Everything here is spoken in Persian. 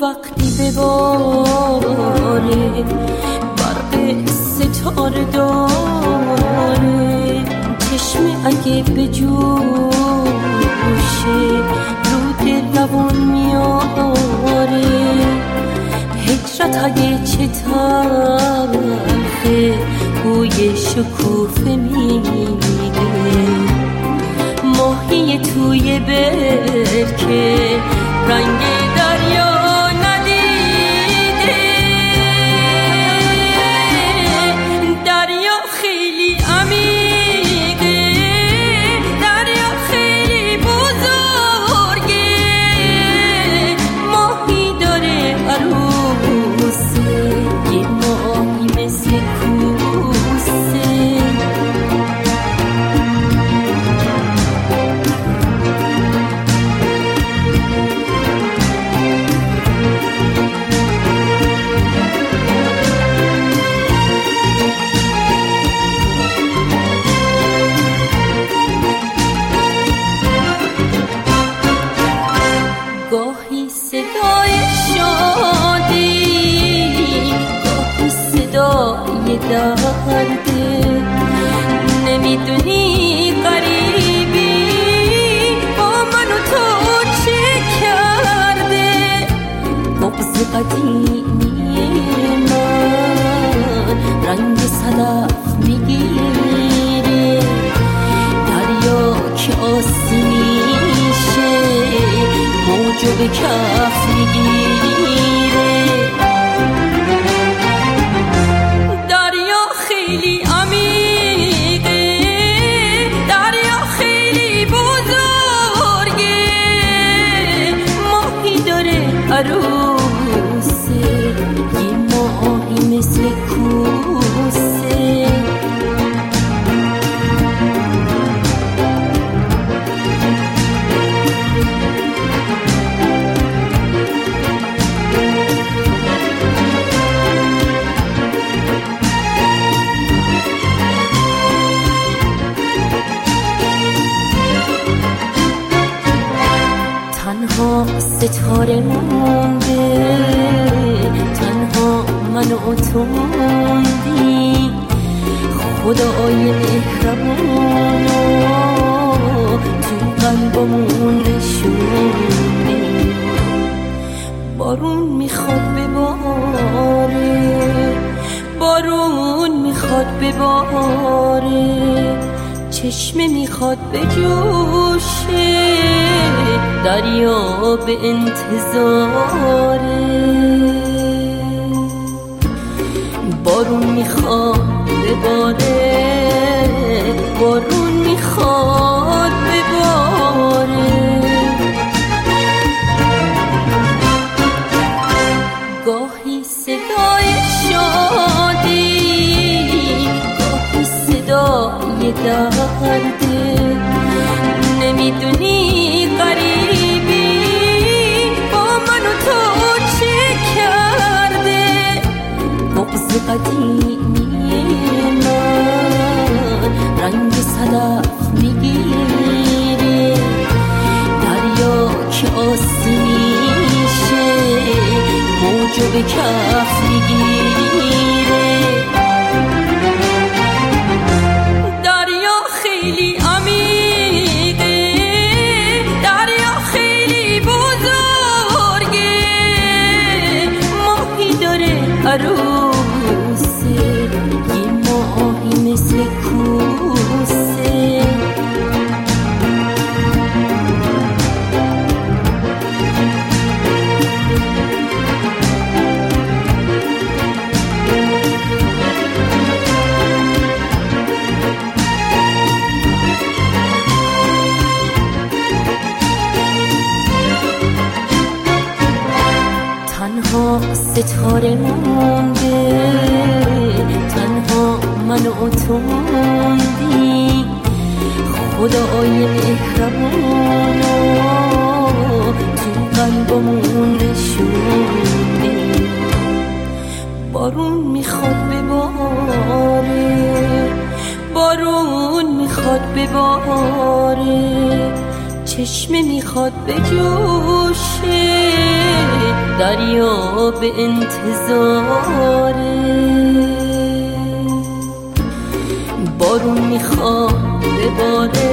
وقتی بباره برق ستاره داره، چشم اگه بجوشه رو دل روان میاره، هجرت اگه چه تلخه بوی شکوفه میده، ماهی توی برکه رنگ دریا ندیده، دریا خیلی عمیقه، دریا خیلی بزرگه، ماهی داره عروسه، یه ماهی مثل کوسه. گاهی صدای شادی، گاهی صدای درده، نمیدونی غریبی با من و تو چه کرده، بغض قدیمی من رنگ صدف میگیره، دریا که آسی میشه موجو به کف میگیره، دریا خیلی عمیقه، دریا خیلی بزرگه، ماهی داره عروسه، یه ماهی مثل کوسه. تنها ستاره مونده، تنها من و تو موندی، خدای مهربونو تو قلبمون نشوندی، بارون میخواد بباره، بارون میخواد بباره، چشمه میخواد بجوشه، دریا به انتظاره، بارون میخواد بباره، بارون میخواد بباره، گاهی صدای شادی، گاهی صدای درده، نمیدونی غریبی با من و تو چه کرده، بغض قدیمی من رنگ صدف میگیره، دریا که آسی میشه موجو به کف میگیره، دریا خیلی عمیقه، دریا خیلی بزرگه، ماهی داره عروسه، یه ماهی مثل کوسه. تنها ستاره مونده، تنها من و تو موندی، خدای مهربونو تو قلبمون نشوندی، بارون میخواد بباره، بارون میخواد بباره، چشمه میخواد بجوشه، دریا به انتظاره، بارون میخواد بباره،